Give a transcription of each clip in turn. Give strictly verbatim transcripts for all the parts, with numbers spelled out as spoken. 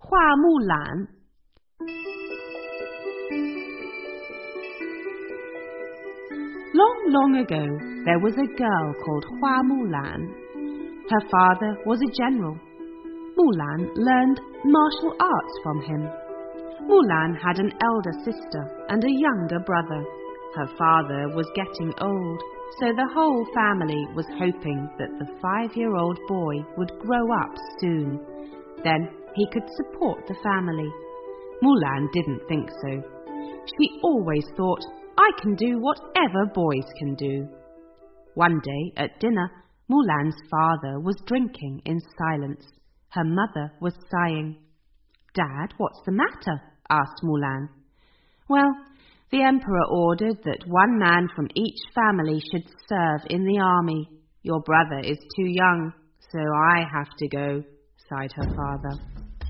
Hua Mulan. Long, long ago, there was a girl called Hua Mulan. Her father was a general. Mulan learned martial arts from him. Mulan had an elder sister and a younger brother. Her father was getting old, so the whole family was hoping that the five-year-old boy would grow up soon. Then he could support the family. Mulan didn't think so. She always thought, I can do whatever boys can do. One day at dinner, Mulan's father was drinking in silence. Her mother was sighing. Dad, what's the matter? Asked Mulan. Well, the emperor ordered that one man from each family should serve in the army. Your brother is too young, so I have to go, sighed her father.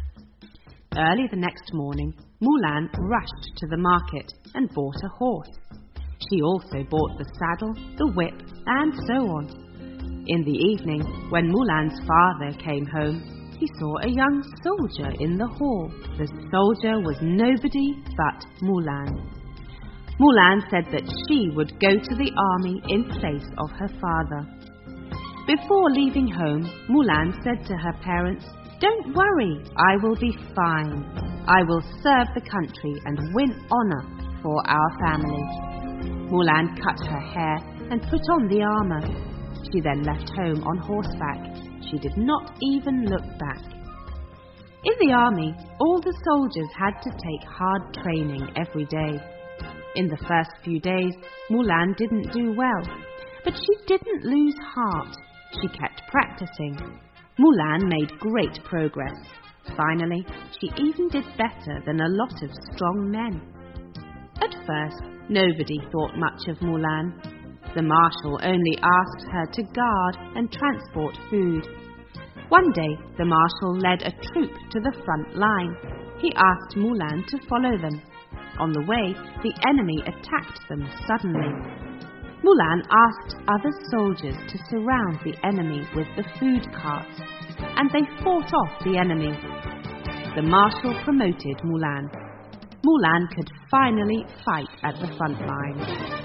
Early the next morning, Mulan rushed to the market and bought a horse. She also bought the saddle, the whip, and so on. In the evening, when Mulan's father came home, he saw a young soldier in the hall. The soldier was nobody but Mulan. Mulan said that she would go to the army in place of her father. Before leaving home, Mulan said to her parents, Don't worry, I will be fine. I will serve the country and win honor for our family. Mulan cut her hair and put on the armor. She then left home on horseback. She did not even look back. In the army, all the soldiers had to take hard training every day. In the first few days, Mulan didn't do well, but she didn't lose heart. She kept practicing. Mulan made great progress. Finally, she even did better than a lot of strong men. At first, nobody thought much of Mulan. The marshal only asked her to guard and transport food. One day, the marshal led a troop to the front line. He asked Mulan to follow them. On the way, the enemy attacked them suddenly. Mulan asked other soldiers to surround the enemy with the food carts, and they fought off the enemy. The marshal promoted Mulan. Mulan could finally fight at the front line.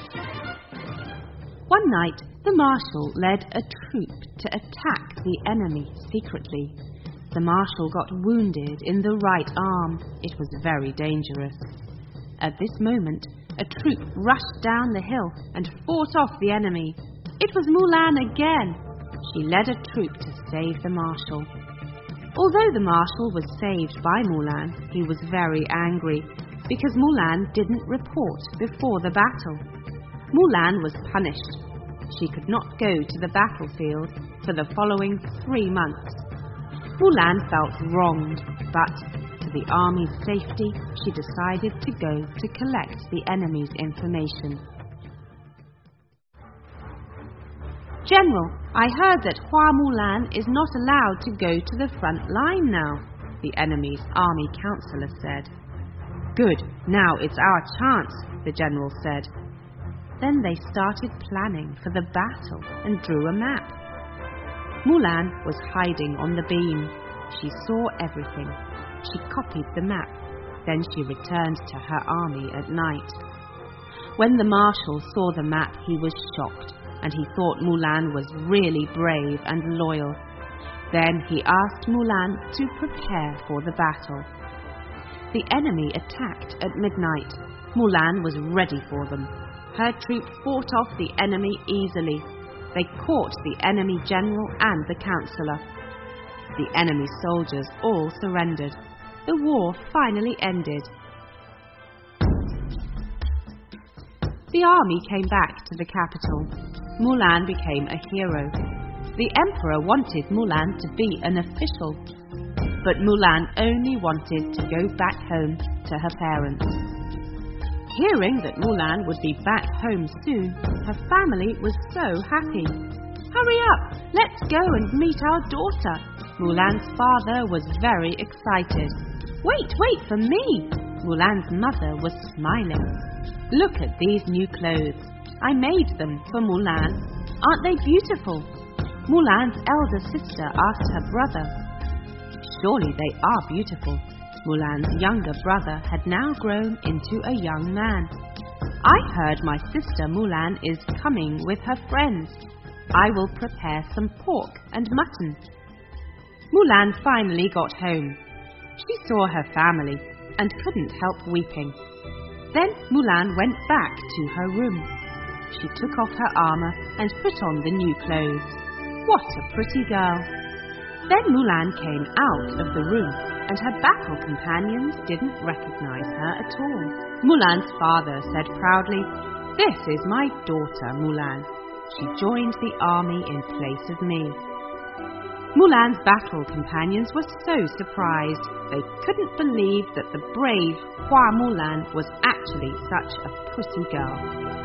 One night, the marshal led a troop to attack the enemy secretly. The marshal got wounded in the right arm. It was very dangerous. At this moment, a troop rushed down the hill and fought off the enemy. It was Mulan again. She led a troop to save the marshal. Although the marshal was saved by Mulan, he was very angry because Mulan didn't report before the battle. Mulan was punished. She could not go to the battlefield for the following three months. Mulan felt wronged, but to the army's safety, she decided to go to collect the enemy's information. General, I heard that Hua Mulan is not allowed to go to the front line now, the enemy's army counselor said. Good, now it's our chance, the general said. Then they started planning for the battle and drew a map. Mulan was hiding on the beam. She saw everything. She copied the map. Then she returned to her army at night. When the marshal saw the map, he was shocked, and he thought Mulan was really brave and loyal. Then he asked Mulan to prepare for the battle. The enemy attacked at midnight. Mulan was ready for them. Her troop fought off the enemy easily. They caught the enemy general and the counselor. The enemy soldiers all surrendered. The war finally ended. The army came back to the capital. Mulan became a hero. The emperor wanted Mulan to be an official, but Mulan only wanted to go back home to her parents. Hearing that Mulan would be back home soon, her family was so happy. Hurry up, let's go and meet our daughter. Mulan's father was very excited. Wait, wait for me. Mulan's mother was smiling. Look at these new clothes. I made them for Mulan. Aren't they beautiful? Mulan's elder sister asked her brother. Surely they are beautiful, Mulan's younger brother had now grown into a young man. I heard my sister Mulan is coming with her friends. I will prepare some pork and mutton. Mulan finally got home. She saw her family and couldn't help weeping. Then Mulan went back to her room. She took off her armour and put on the new clothes. What a pretty girl! Then Mulan came out of the room, and her battle companions didn't recognize her at all. Mulan's father said proudly, "This is my daughter, Mulan. She joined the army in place of me." Mulan's battle companions were so surprised. They couldn't believe that the brave Hua Mulan was actually such a pretty girl.